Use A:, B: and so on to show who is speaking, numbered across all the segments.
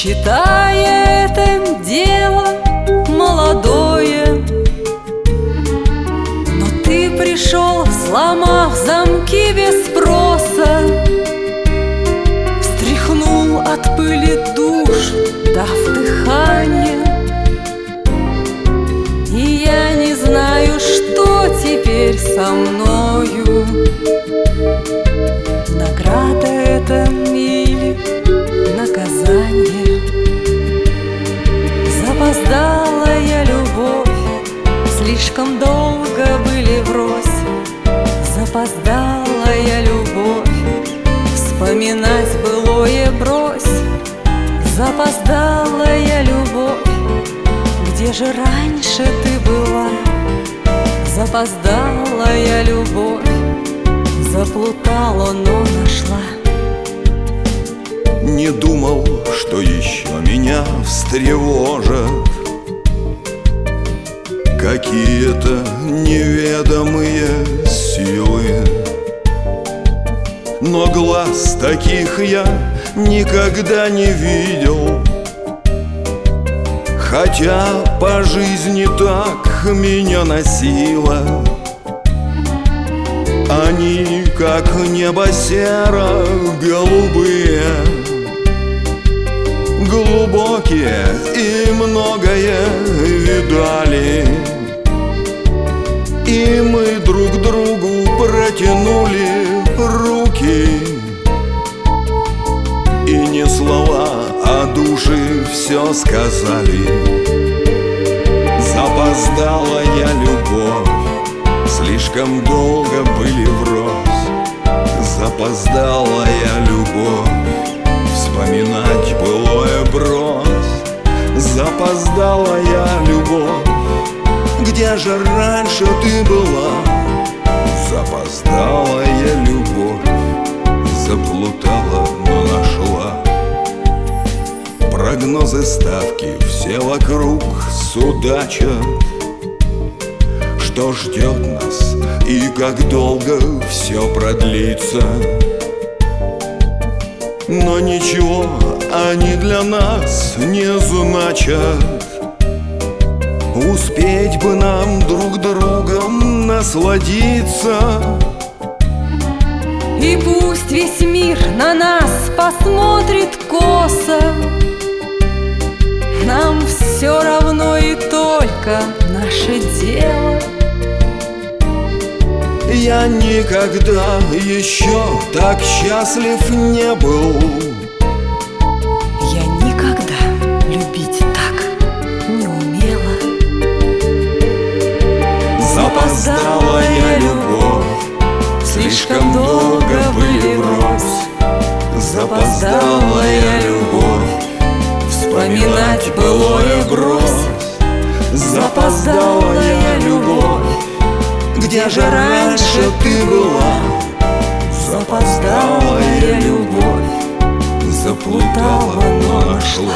A: считая это дело молодое. Но ты пришел, сломав замки без спроса, встряхнул от пыли душ, дав дыхание. И я не знаю, что теперь со мною. Награда это или наказание? Запоздалая любовь, слишком долго были врозь. Запоздалая любовь, вспоминать былое брось. Запоздалая любовь, где же раньше ты была? Запоздалая любовь, заплутала, но нашла.
B: Не думал, что еще меня встревожат какие-то неведомые силы, но глаз таких я никогда не видел. Хотя по жизни так меня носило. Они, как небо серо-голубые, глубокие и многое видали. И мы друг другу протянули руки, и не слова, а души все сказали. Запоздалая любовь, слишком долго были врозь. Запоздалая любовь, вспоминать былое брось. Запоздалая любовь, где же раньше ты была? Запоздалая любовь, заплутала, но нашла. Прогнозы ставки все вокруг судачат, что ждет нас и как долго все продлится. Но ничего они для нас не значат. Успеть бы нам друг другом насладиться.
A: И пусть весь мир на нас посмотрит косо, нам все равно и только наше дело.
B: Я никогда еще так счастлив не был.
A: Я никогда любить так не умела.
B: Запоздалая любовь, слишком долго были врозь. Запоздалая любовь, вспоминать былое брось. Запоздалая любовь, где же раньше ты была? Запоздалая любовь, заплутала, но нашла.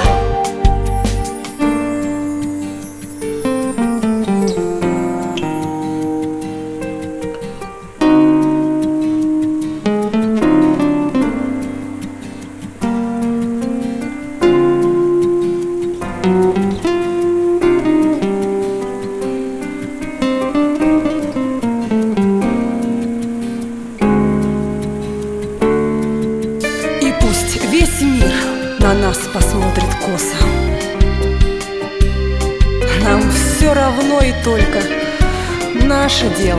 A: Весь мир на нас посмотрит косо. Нам все равно и только наше дело.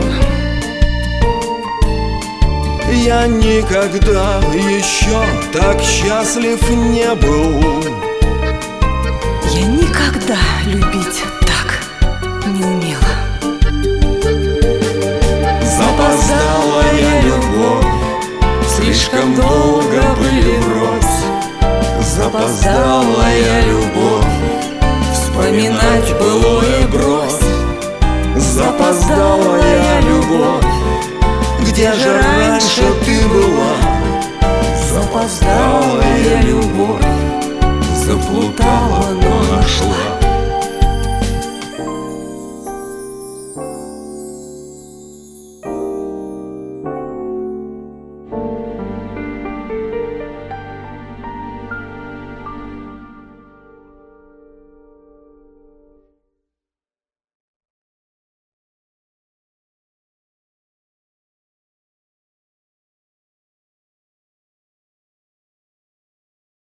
B: Я никогда еще так счастлив не был.
A: Я никогда любить так не умела.
B: Запоздалая любовь, слишком долго были врозь. Запоздалая любовь, вспоминать былое брось. Запоздалая любовь, где же раньше ты была? Запоздалая любовь, заплутала.